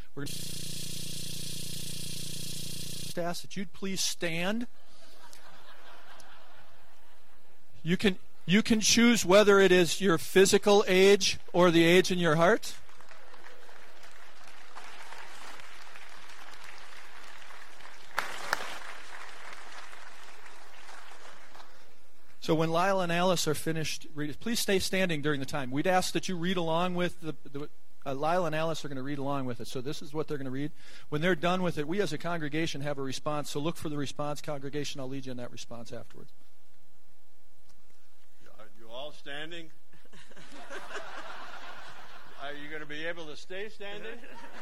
We're going to ask that you'd please stand. You can choose whether it is your physical age or the age in your heart. So when Lyle and Alice are finished, please stay standing during the time. We'd ask that you read along with Lyle and Alice are going to read along with it. So this is what they're going to read. When they're done with it, we as a congregation have a response. So look for the response. Congregation, I'll lead you in that response afterwards. Are you all standing? Are you going to be able to stay standing?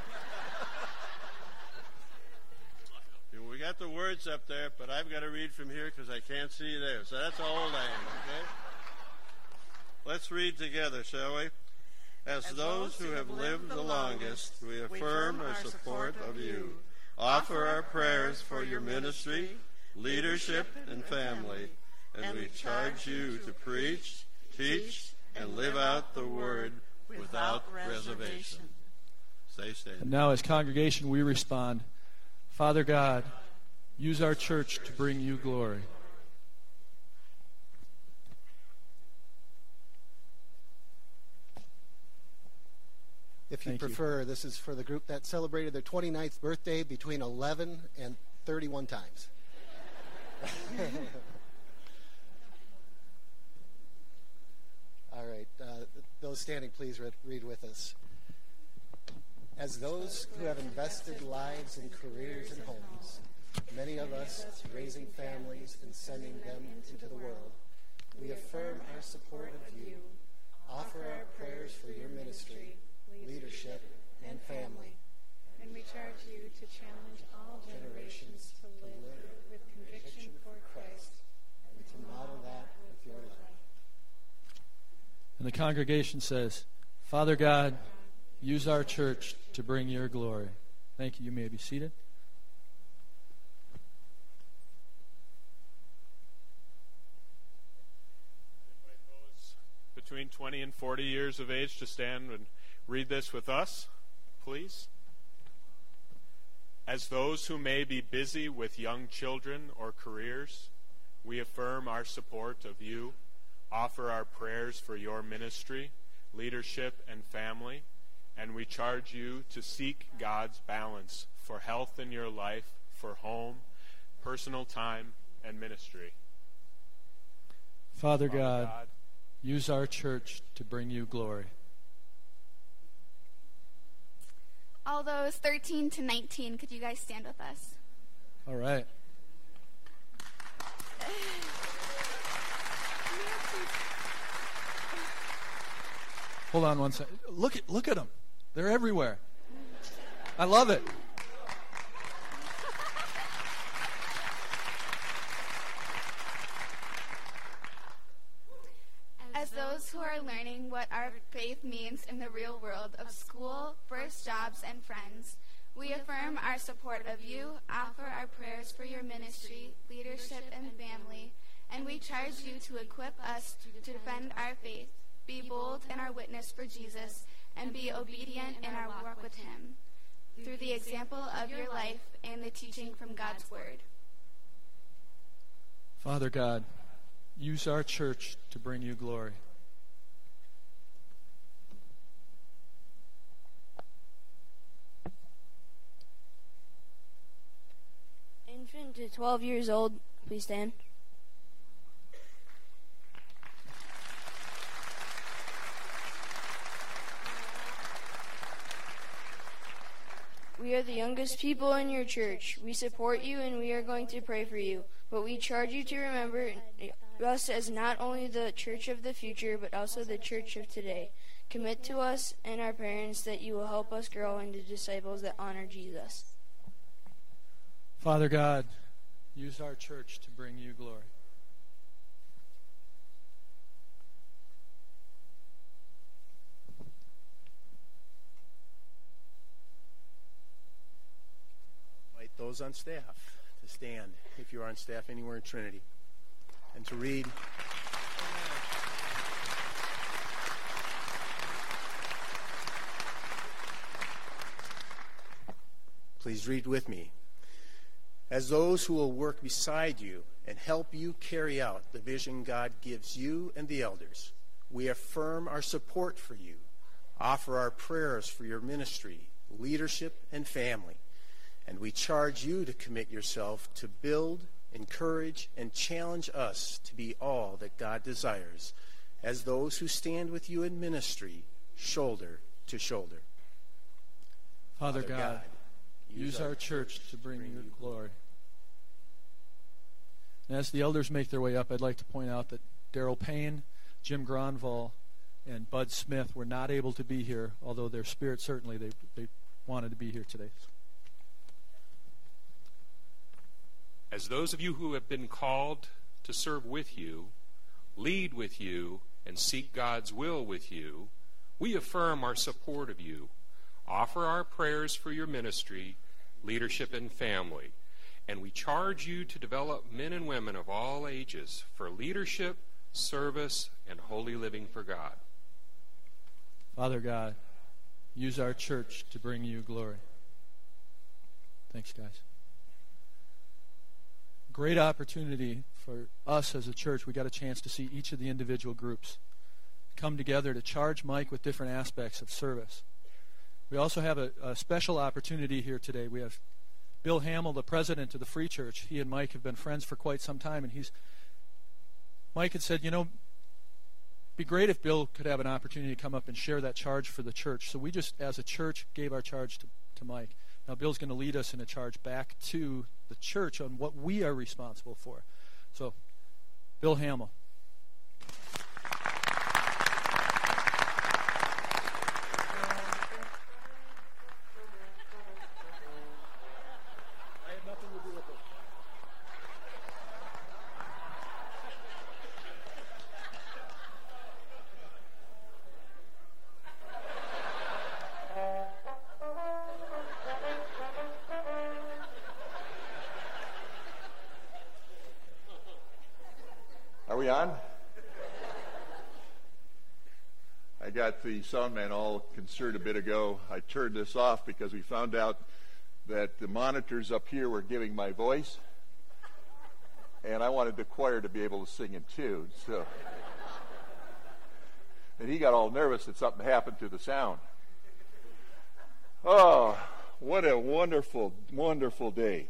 We got the words up there, but I've got to read from here because I can't see you there. So that's how old I am, okay? Let's read together, shall we? As those who have lived the longest, we affirm our support of you. Offer our prayers for your ministry, leadership, and family. And we charge you to preach, teach, and live out the word without reservation. Stay standing. And now as congregation, we respond, Father God, use our church to bring you glory. If you prefer, this is for the group that celebrated their 29th birthday between 11 and 31 times. All right. Those standing, please read with us. As those who have invested lives and careers and homes, many of us raising families and sending them into the world, we affirm our support of you, offer our prayers for your ministry, leadership, and family. And we charge you to challenge all generations to live with conviction for Christ and to model that with your life. And the congregation says, Father God, use our church to bring your glory. Thank you. You may be seated. I invite those between 20 and 40 years of age to stand and read this with us, please. As those who may be busy with young children or careers, we affirm our support of you, offer our prayers for your ministry, leadership, and family, and we charge you to seek God's balance for health in your life, for home, personal time, and ministry. Father God, use our church to bring you glory. All those 13 to 19, could you guys stand with us? All right. Hold on one second. Look at them. They're everywhere. I love it. As those who are learning what our faith means in the real world of school, first jobs, and friends, we affirm our support of you, offer our prayers for your ministry, leadership, and family, and we charge you to equip us to defend our faith, be bold in our witness for Jesus, and be obedient in our walk with him, through the example of your life and the teaching from God's word. Father God, use our church to bring you glory. Infant to 12 years old, please stand. We are the youngest people in your church. We support you and we are going to pray for you. But we charge you to remember us as not only the church of the future, but also the church of today. Commit to us and our parents that you will help us grow into disciples that honor Jesus. Father God, use our church to bring you glory. Invite those on staff to stand, if you're on staff anywhere in Trinity, and to read. Please read with me. As those who will work beside you and help you carry out the vision God gives you and the elders, we affirm our support for you, offer our prayers for your ministry, leadership, and family, and we charge you to commit yourself to build, encourage, and challenge us to be all that God desires as those who stand with you in ministry, shoulder to shoulder. Father God, use our church to bring you glory. And as the elders make their way up, I'd like to point out that Daryl Payne, Jim Gronval, and Bud Smith were not able to be here, although their spirit certainly, they wanted to be here today. As those of you who have been called to serve with you, lead with you, and seek God's will with you, we affirm our support of you, offer our prayers for your ministry, leadership, and family, and we charge you to develop men and women of all ages for leadership, service, and holy living for God. Father God, use our church to bring you glory. Thanks, guys. Great opportunity for us as a church. We got a chance to see each of the individual groups come together to charge Mike with different aspects of service. We also have a special opportunity here today. We have Bill Hamill, the president of the Free Church. He and Mike have been friends for quite some time, and Mike had said, it'd be great if Bill could have an opportunity to come up and share that charge for the church. So we just, as a church, gave our charge to Mike. Now Bill's going to lead us in a charge back to the church on what we are responsible for. So, Bill Hamill. Are we on? I got the sound man all concerned a bit ago. I turned this off because we found out that the monitors up here were giving my voice, and I wanted the choir to be able to sing in tune. So, and he got all nervous that something happened to the sound. Oh, what a wonderful, wonderful day.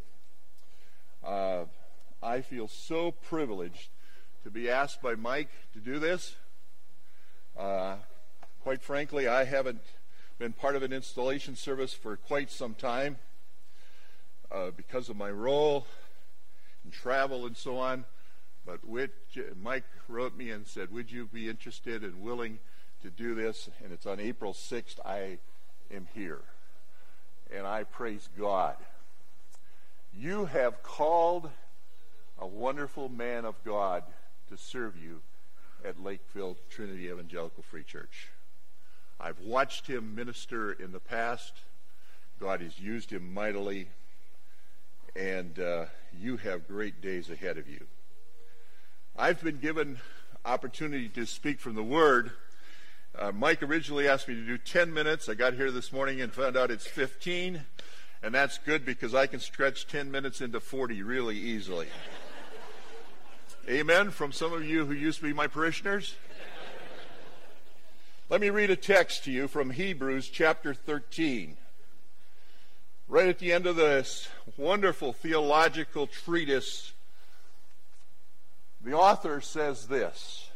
I feel so privileged to be asked by Mike to do this. Quite frankly, I haven't been part of an installation service for quite some time because of my role and travel and so on. But Mike wrote me and said, would you be interested and willing to do this? And it's on April 6th. I am here. And I praise God. You have called a wonderful man of God to serve you at Lakeville Trinity Evangelical Free Church. I've watched him minister in the past. God has used him mightily, and you have great days ahead of you. I've been given opportunity to speak from the Word. Mike originally asked me to do 10 minutes. I got here this morning and found out it's 15, and that's good because I can stretch 10 minutes into 40 really easily. Amen from some of you who used to be my parishioners. Let me read a text to you from Hebrews chapter 13. Right at the end of this wonderful theological treatise, the author says this: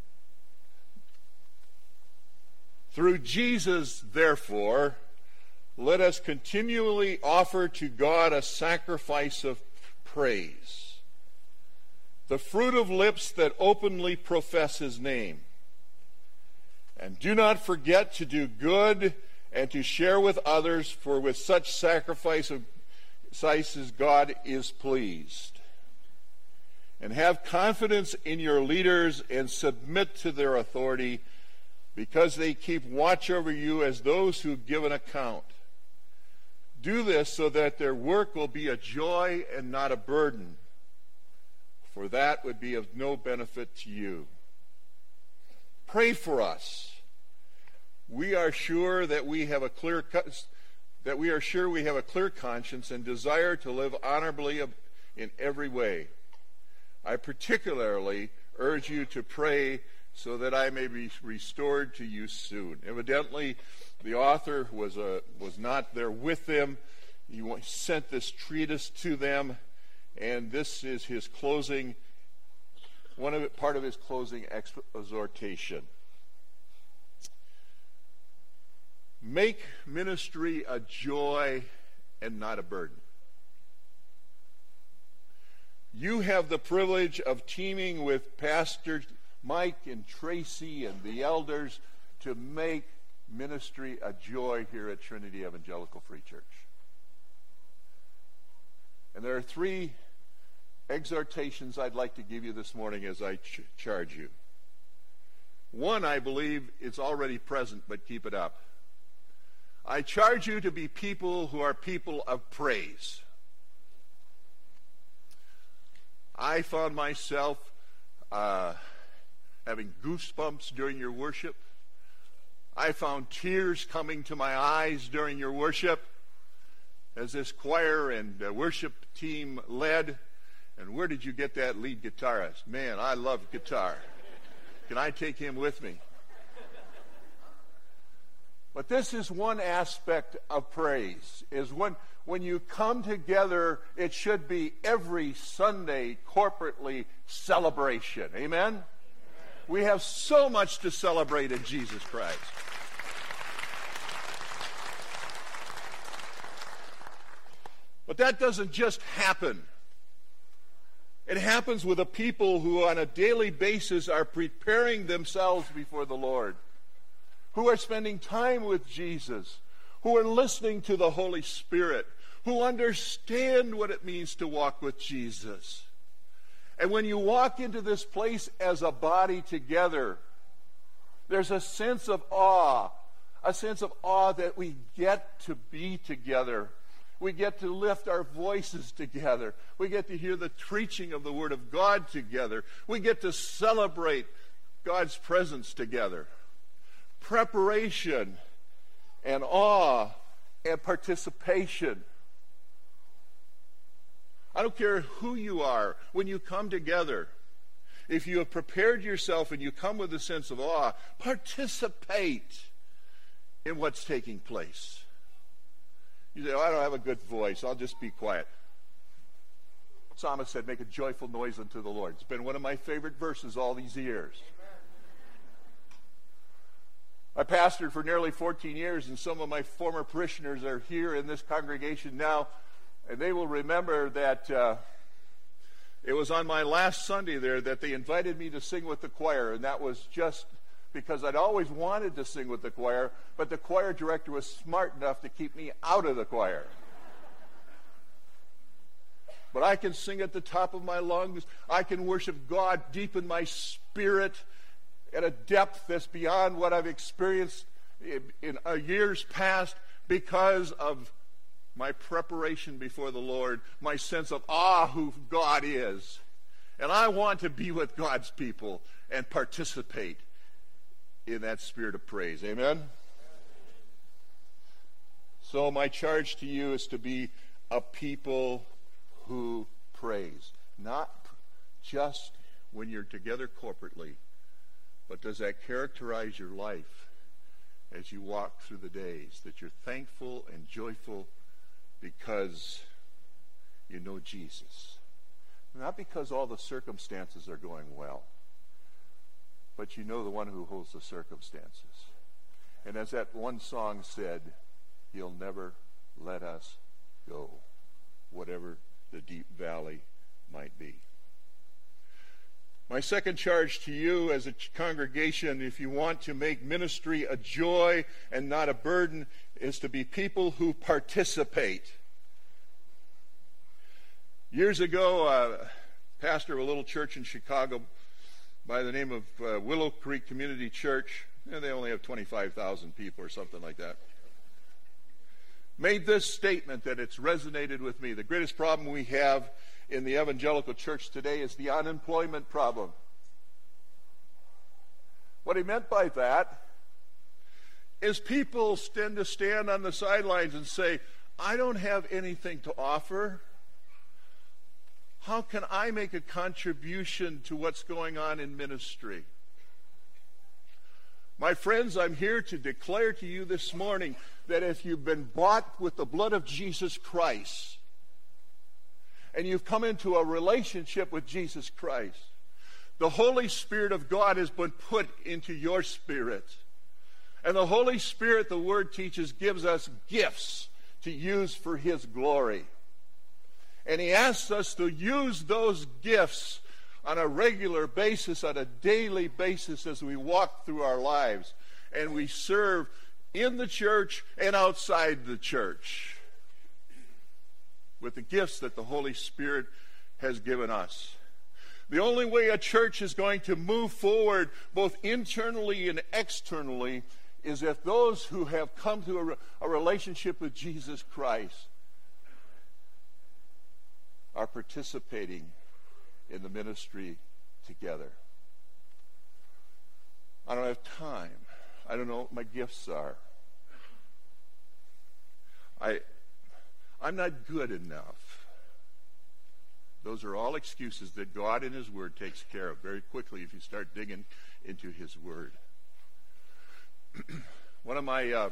through Jesus, therefore, let us continually offer to God a sacrifice of praise, the fruit of lips that openly profess his name. And do not forget to do good and to share with others, for with such sacrifices God is pleased. And have confidence in your leaders and submit to their authority, because they keep watch over you as those who give an account. Do this so that their work will be a joy and not a burden, for that would be of no benefit to you. Pray for us. We are sure that we have a clear that we are sure we have a clear conscience and desire to live honorably in every way. I particularly urge you to pray so that I may be restored to you soon. Evidently, the author was not there with them. He sent this treatise to them, and this is his closing, part of his closing exhortation. Make ministry a joy and not a burden. You have the privilege of teaming with Pastor Mike and Tracy and the elders to make ministry a joy here at Trinity Evangelical Free Church. And there are 3 exhortations I'd like to give you this morning as I charge you. One, I believe, is already present, but keep it up. I charge you to be people who are people of praise. I found myself having goosebumps during your worship. I found tears coming to my eyes during your worship as this choir and worship team led. And where did you get that lead guitarist? Man, I love guitar. Can I take him with me? But this is one aspect of praise, is when you come together, it should be every Sunday corporately celebration. Amen? We have so much to celebrate in Jesus Christ. But that doesn't just happen. It happens with a people who on a daily basis are preparing themselves before the Lord, who are spending time with Jesus, who are listening to the Holy Spirit, who understand what it means to walk with Jesus. And when you walk into this place as a body together, there's a sense of awe that we get to be together. We get to lift our voices together. We get to hear the preaching of the Word of God together. We get to celebrate God's presence together. Preparation and awe and participation. I don't care who you are, when you come together, if you have prepared yourself and you come with a sense of awe, participate in what's taking place. You say, I don't have a good voice, I'll just be quiet. Psalmist said, make a joyful noise unto the Lord. It's been one of my favorite verses all these years. I pastored for nearly 14 years, and some of my former parishioners are here in this congregation now, and they will remember that it was on my last Sunday there that they invited me to sing with the choir, and that was just because I'd always wanted to sing with the choir, but the choir director was smart enough to keep me out of the choir. But I can sing at the top of my lungs. I can worship God deep in my spirit at a depth that's beyond what I've experienced in years past because of my preparation before the Lord, my sense of awe who God is. And I want to be with God's people and participate in that spirit of praise. Amen? So my charge to you is to be a people who praise. Not just when you're together corporately, but does that characterize your life as you walk through the days? That you're thankful and joyful because you know Jesus. Not because all the circumstances are going well, but you know the one who holds the circumstances. And as that one song said, He'll never let us go, whatever the deep valley might be. My second charge to you as a congregation, if you want to make ministry a joy and not a burden, is to be people who participate. Years ago, pastor of a little church in Chicago by the name of Willow Creek Community Church, and they only have 25,000 people or something like that, made this statement that it's resonated with me. The greatest problem we have in the evangelical church today is the unemployment problem. What he meant by that is people tend to stand on the sidelines and say, I don't have anything to offer. How can I make a contribution to what's going on in ministry? My friends, I'm here to declare to you this morning that if you've been bought with the blood of Jesus Christ, and you've come into a relationship with Jesus Christ, the Holy Spirit of God has been put into your spirit. And the Holy Spirit, the Word teaches, gives us gifts to use for His glory. And He asks us to use those gifts on a regular basis, on a daily basis as we walk through our lives. And we serve in the church and outside the church with the gifts that the Holy Spirit has given us. The only way a church is going to move forward, both internally and externally, is if those who have come to a relationship with Jesus Christ are participating in the ministry together. I don't have time. I don't know what my gifts are. I'm not good enough. Those are all excuses that God in His Word takes care of very quickly if you start digging into His Word. One of my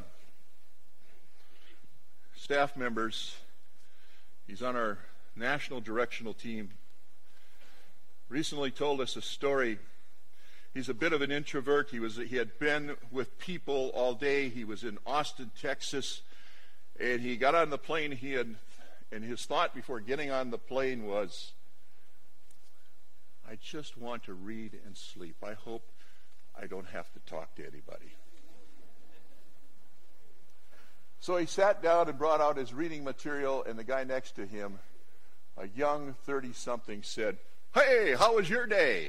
staff members, he's on our national directional team, recently told us a story. He's a bit of an introvert. He had been with people all day. He was in Austin, Texas, and he got on the plane. And his thought before getting on the plane was, I just want to read and sleep. I hope I don't have to talk to anybody. So he sat down and brought out his reading material, and the guy next to him, a young 30-something, said, Hey, how was your day?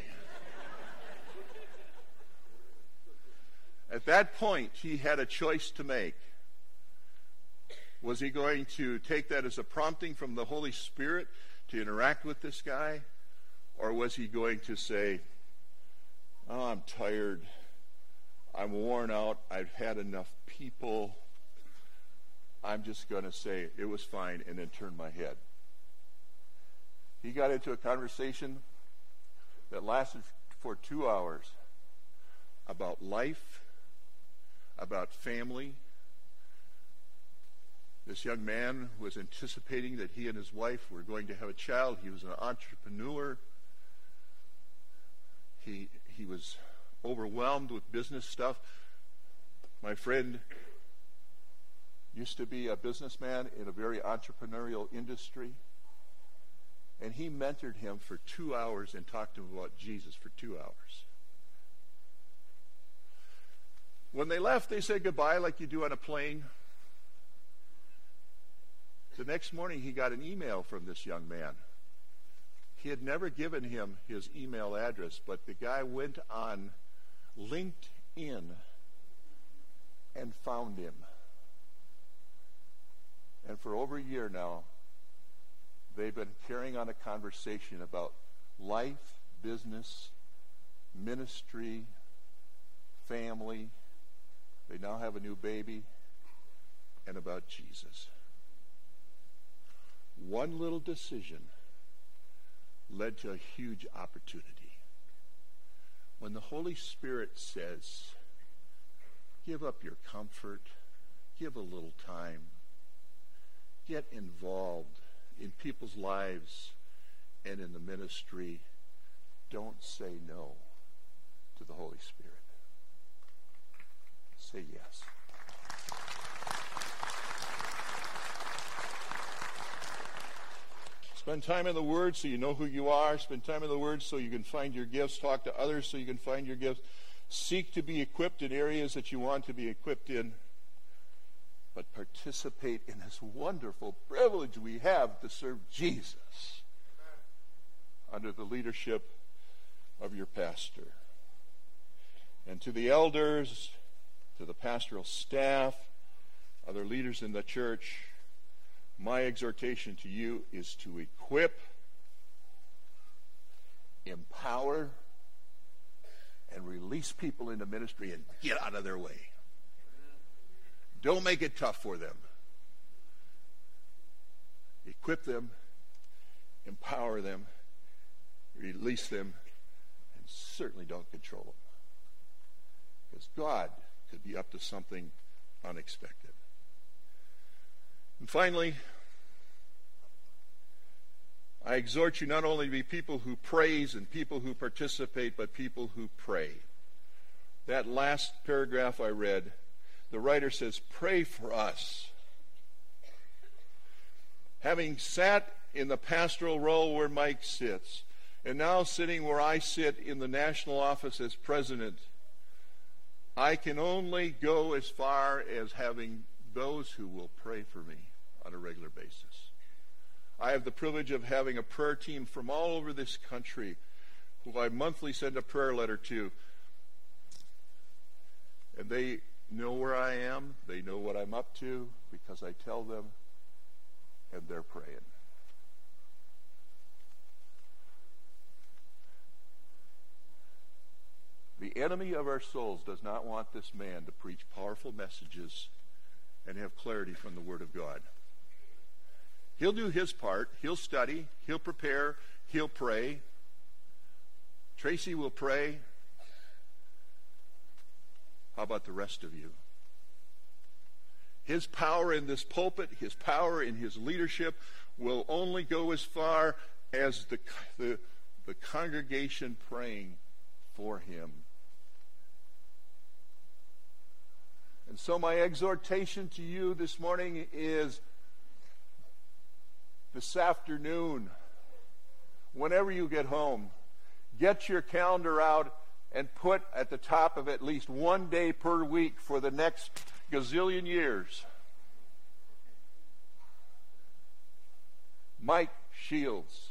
At that point, he had a choice to make. Was he going to take that as a prompting from the Holy Spirit to interact with this guy? Or was he going to say, oh, I'm tired, I'm worn out, I've had enough people, I'm just going to say it was fine and then turn my head? He got into a conversation that lasted for 2 hours about life, about family. This young man was anticipating that he and his wife were going to have a child. He was an entrepreneur. He was overwhelmed with business stuff. My friend used to be a businessman in a very entrepreneurial industry. And he mentored him for 2 hours and talked to him about Jesus for 2 hours. When they left, they said goodbye like you do on a plane. The next morning, he got an email from this young man. He had never given him his email address, but the guy went on LinkedIn and found him. And for over a year now, they've been carrying on a conversation about life, business, ministry, family. They now have a new baby, and about Jesus. One little decision led to a huge opportunity. When the Holy Spirit says, give up your comfort, give a little time, get involved in people's lives and in the ministry, don't say no to the Holy Spirit. Say yes. Spend time in the Word so you know who you are. Spend time in the Word so you can find your gifts. Talk to others so you can find your gifts. Seek to be equipped in areas that you want to be equipped in. But participate in this wonderful privilege we have to serve Jesus under the leadership of your pastor. And to the elders, to the pastoral staff, other leaders in the church, my exhortation to you is to equip, empower, and release people into ministry and get out of their way. Don't make it tough for them. Equip them, empower them, release them, and certainly don't control them. Because God could be up to something unexpected. And finally, I exhort you not only to be people who praise and people who participate, but people who pray. That last paragraph I read, the writer says, pray for us. Having sat in the pastoral role where Mike sits, and now sitting where I sit in the national office as president, I can only go as far as having those who will pray for me on a regular basis. I have the privilege of having a prayer team from all over this country who I monthly send a prayer letter to. And they know where I am. They know what I'm up to because I tell them, and they're praying. The enemy of our souls does not want this man to preach powerful messages and have clarity from the Word of God. He'll do his part. He'll study. He'll prepare. He'll pray. Tracy will pray. How about the rest of you? His power in this pulpit, his power in his leadership will only go as far as the congregation praying for him. And so my exhortation to you this morning is this afternoon, whenever you get home, get your calendar out and put at the top of at least one day per week for the next gazillion years, Mike Shields,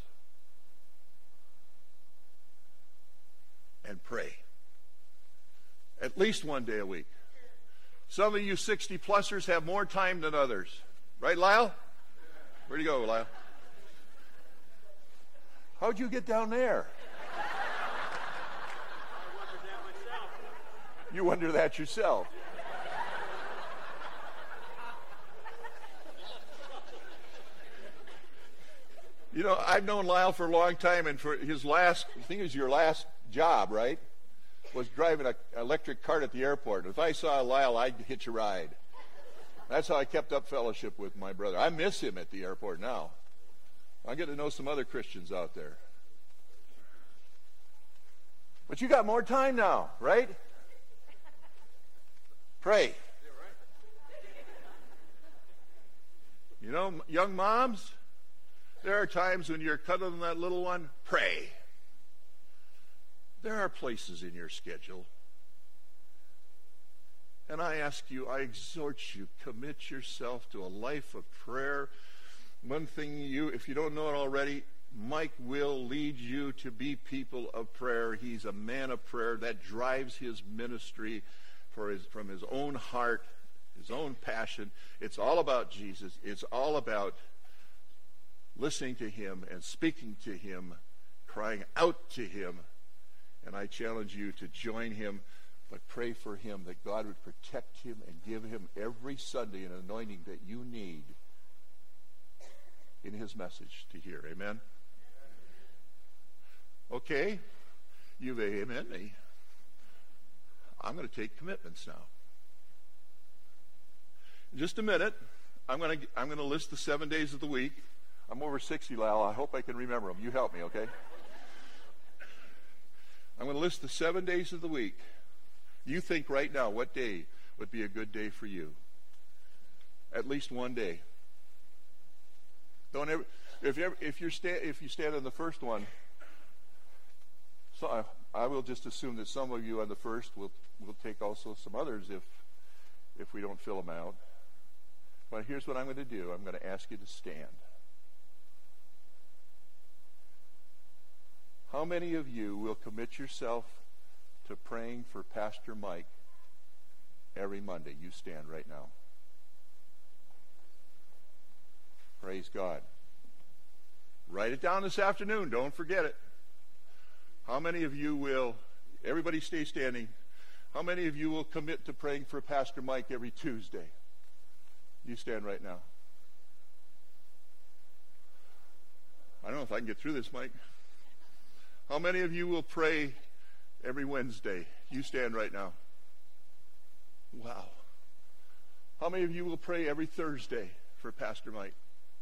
and pray. At least one day a week. Some of you 60-plussers have more time than others. Right, Lyle? Where'd you go, Lyle? How'd you get down there? You wonder that yourself. You know, I've known Lyle for a long time, and for his last, I think it was your last job, right, was driving an electric cart at the airport. If I saw Lyle, I'd hitch a ride. That's how I kept up fellowship with my brother. I miss him at the airport now. I get to know some other Christians out there. But you got more time now, right? Pray. You know, young moms, there are times when you're cuddling that little one, pray. There are places in your schedule. And I ask you, I exhort you, commit yourself to a life of prayer. One thing if you don't know it already, Mike will lead you to be people of prayer. He's a man of prayer. That drives his ministry from his own heart, his own passion. It's all about Jesus. It's all about listening to him and speaking to him, crying out to him. And I challenge you to join him, but pray for him that God would protect him and give him every Sunday an anointing that you need in his message to hear. Amen? Okay. You've amen me. I'm going to take commitments now. In just a minute, I'm going to list the 7 days of the week. I'm over 60, Lyle. I hope I can remember them. You help me, okay? I'm going to list the 7 days of the week. You think right now what day would be a good day for you? At least one day. Don't ever. If you stand on the first one, so I will just assume that some of you on the first will take also some others if we don't fill them out. But here's what I'm going to do. I'm going to ask you to stand. How many of you will commit yourself to praying for Pastor Mike every Monday? You stand right now. Praise God. Write it down this afternoon. Don't forget it. How many of you will, everybody stay standing, how many of you will commit to praying for Pastor Mike every Tuesday? You stand right now. I don't know if I can get through this, Mike. How many of you will pray every Wednesday? You stand right now. Wow. How many of you will pray every Thursday for Pastor Mike?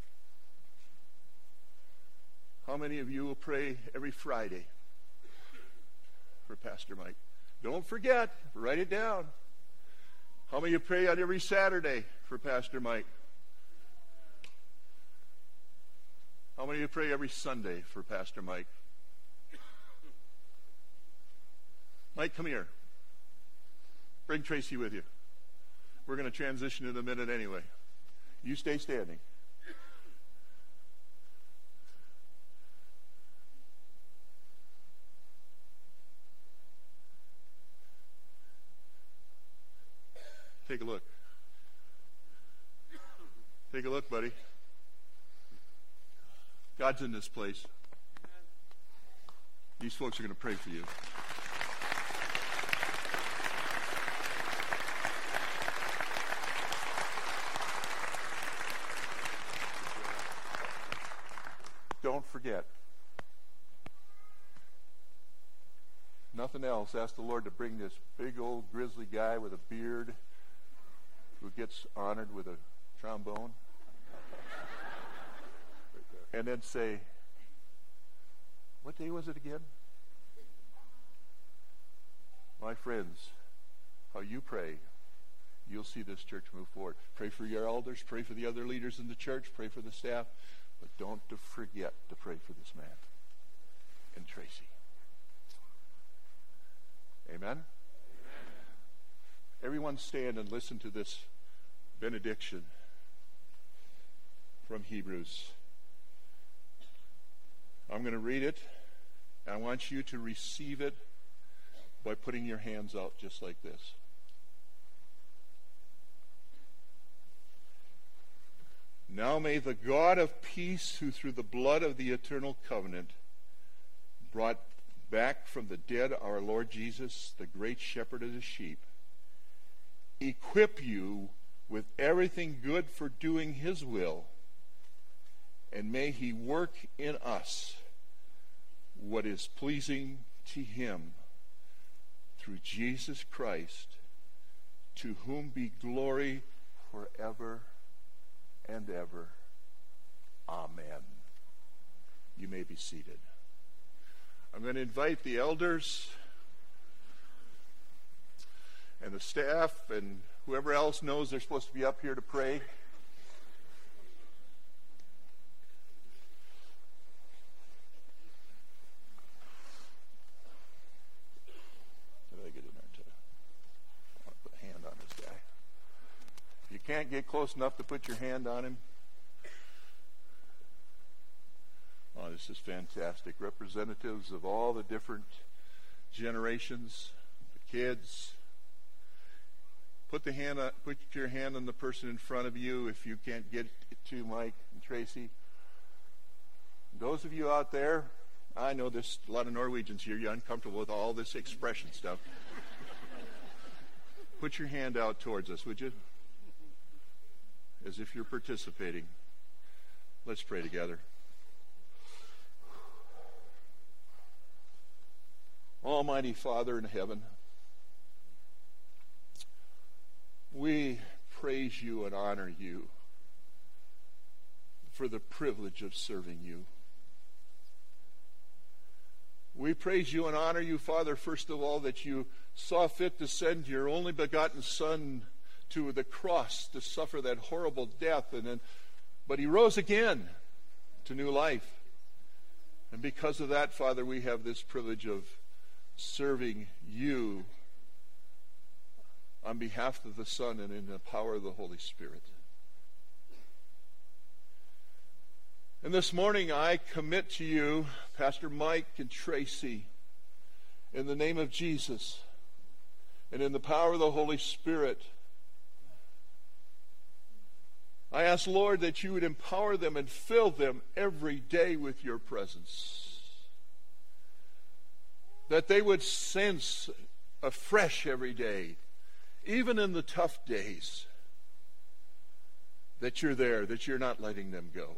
How many of you will pray every Friday for Pastor Mike? Don't forget, write it down. How many of you pray on every Saturday for Pastor Mike? How many of you pray every Sunday for Pastor Mike? Mike, come here. Bring Tracy with you. We're going to transition in a minute anyway. You stay standing. Take a look. Take a look, buddy. God's in this place. These folks are going to pray for you. Don't forget. Nothing else. Ask the Lord to bring this big old grizzly guy with a beard who gets honored with a trombone. And then say, what day was it again? My friends, how you pray, you'll see this church move forward. Pray for your elders, pray for the other leaders in the church, pray for the staff, but don't forget to pray for this man and Tracy. Amen? Amen. Everyone stand and listen to this benediction from Hebrews. I'm going to read it. I want you to receive it by putting your hands out just like this. Now may the God of peace, who through the blood of the eternal covenant brought back from the dead our Lord Jesus, the great shepherd of the sheep, equip you with everything good for doing his will, and may he work in us what is pleasing to him through Jesus Christ, to whom be glory forever and ever. Amen. You may be seated. I'm going to invite the elders and the staff and whoever else knows they're supposed to be up here to pray. Did I get in there too? I want to put a hand on this guy. If you can't get close enough to put your hand on him, oh, this is fantastic. Representatives of all the different generations, the kids. Put your hand on the person in front of you if you can't get to Mike and Tracy. Those of you out there, I know there's a lot of Norwegians here. You're uncomfortable with all this expression stuff. Put your hand out towards us, would you? As if you're participating. Let's pray together. Almighty Father in heaven, we praise you and honor you for the privilege of serving you. We praise you and honor you, Father, first of all, that you saw fit to send your only begotten Son to the cross to suffer that horrible death, but he rose again to new life. And because of that, Father, we have this privilege of serving you on behalf of the Son and in the power of the Holy Spirit. And this morning I commit to you Pastor Mike and Tracy in the name of Jesus and in the power of the Holy Spirit. I ask, Lord, that you would empower them and fill them every day with your presence. That they would sense afresh every day, even in the tough days, that you're there, that you're not letting them go.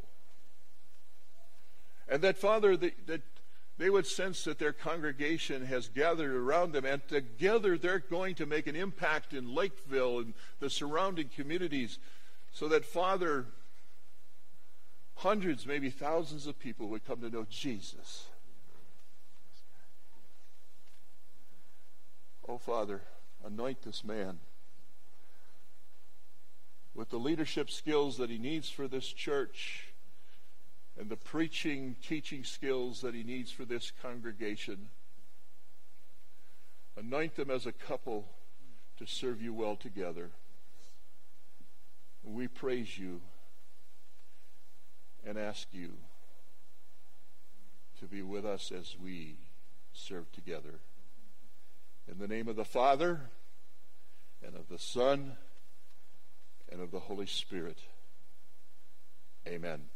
And that, Father, that they would sense that their congregation has gathered around them, and together they're going to make an impact in Lakeville and the surrounding communities, so that, Father, hundreds, maybe thousands of people would come to know Jesus. Oh, Father, anoint this man with the leadership skills that he needs for this church and the preaching, teaching skills that he needs for this congregation. Anoint them as a couple to serve you well together. We praise you and ask you to be with us as we serve together. In the name of the Father, and of the Son, and of the Holy Spirit. Amen.